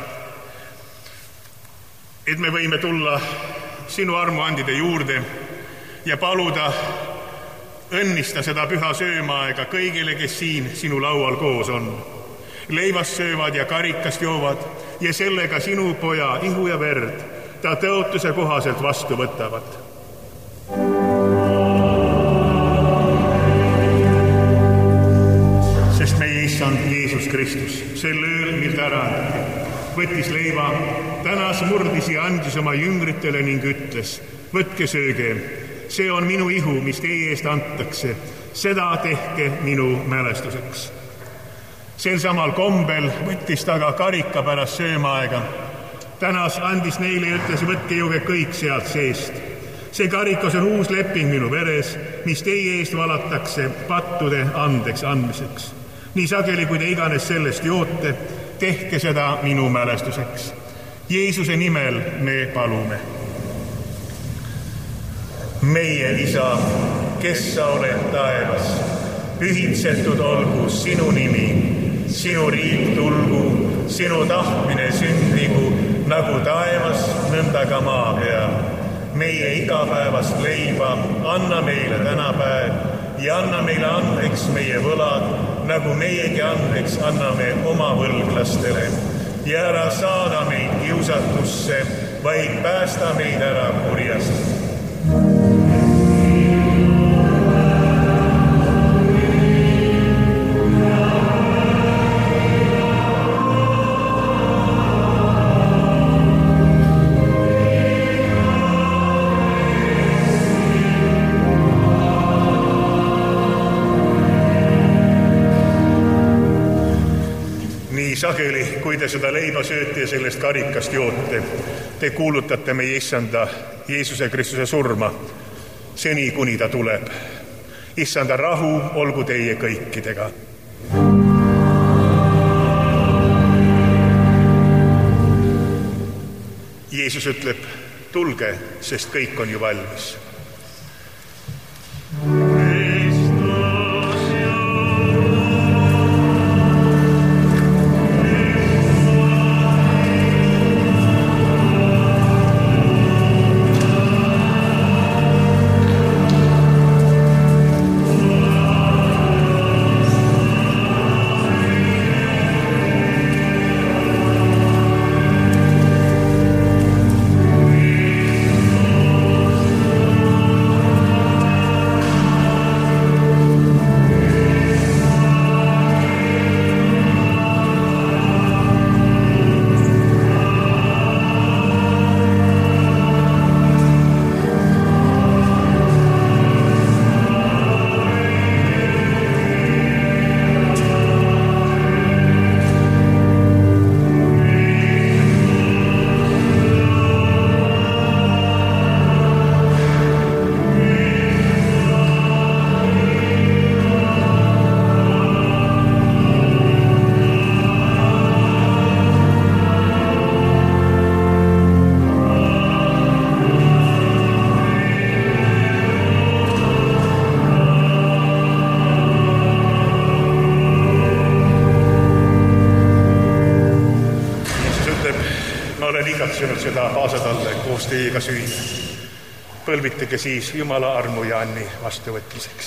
et me võime tulla sinu armuandide juurde ja paluda õnnista seda püha söömaaega kõigile, kes siin sinu laual koos on. Leivast söövad ja karikast joovad ja sellega sinu poja ihu ja verd ta tõotuse kohaselt vastu võtavad. Sest meie issand Jeesus Kristus sel ööl, mil ta ära võttis leiva, tänas murdis ja andis oma jüngritele ning ütles, võtke sööge, see on minu ihu, mis teie eest antakse, seda tehke minu mälestuseks. Sel samal kombel võttis ta ka karika pärast söömaaega, tänas andis neile ja ütles, võtke jooge kõik sealt seest. See karikas on uus leping minu veres, mis teie eest valatakse pattude andeks andmiseks. Nii sageli, kui te iganes sellest joote, tehke seda minu mälestuseks. Jeesuse nimel me palume. Meie isa, kes sa oled taevas, pühitsetud olgu sinu nimi, sinu riik tulgu, sinu tahtmine sündigu, nagu taevas, nõnda ka maa peal. Meie igapäevast leiba anna meile tänapäev ja anna meile andeks meie võlad, nagu meiegi andeks anname oma võlglastele. Ja ära saada meid kiusatusse, vaid päästa meid ära kurjast. kui te seda leiba sööte ja sellest karikast joote, te kuulutate meie issanda Jeesuse Kristuse surma, seni kuni ta tuleb. Issanda rahu olgu teie kõikidega. Jeesus ütleb, tulge, sest kõik on ju valmis. Seda paasatalle koos teiega süüa. Põlvitage siis Jumala armu ja anni vastuvõtmiseks.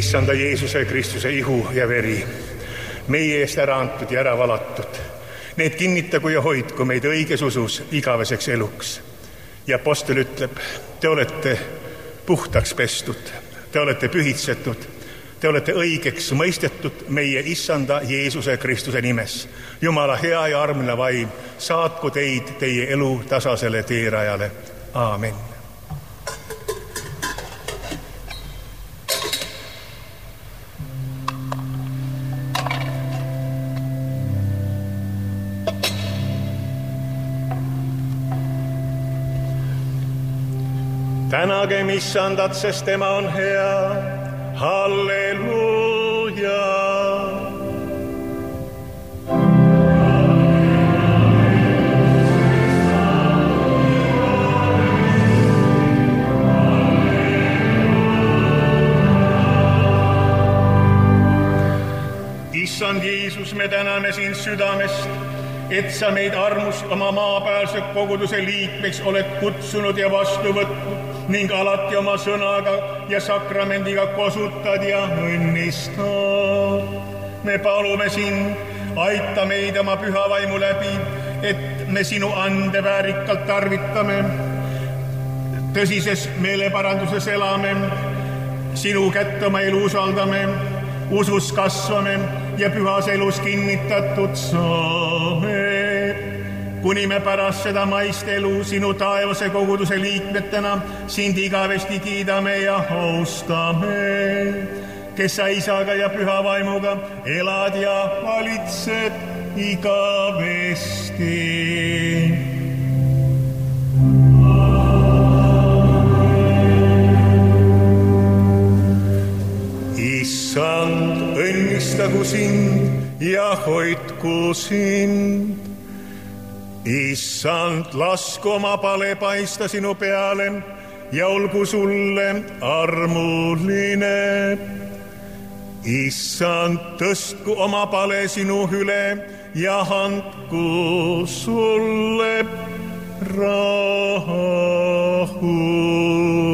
issanda Jeesuse Kristuse ihu ja veri, meie eest ära antud ja ära valatud. Need kinnitagu ja hoidku meid õiges usus igaveseks eluks. Ja apostel ütleb, te olete puhtaks pestud, te olete pühitsetud, te olete õigeks mõistetud meie issanda Jeesuse Kristuse nimes. Jumala hea ja armne vaim saatku teid teie elu tasasele teerajale. Aamen. Tänagem issandat, sest tema on hea. Halleluuja. Issand Jeesus, me täname sind südamest, et sa meid armust oma maapäälse koguduse liikmeks oled kutsunud ja vastu võtnud ning alati oma sõnaga ja sakramendiga kosutad ja õnnistad. Me palume sind, aita meid oma püha vaimu läbi, et me sinu ande väärikalt tarvitame, tõsises meeleparanduses elame, sinu kätt oma elu usaldame, usus kasvame ja pühas elus kinnitatud saame. Kuni me pärast seda maist elu sinu taevase koguduse liikmetena sind igavesti kiidame ja austame, kes sa isaga ja püha vaimuga elad ja valitsed igavesti. Issand, õnnistagu sind ja hoidku sind. Issand, lasku oma pale paista sinu peale ja olgu sulle armuline. Issand, tõstku oma pale sinu üle ja andku sulle rahu.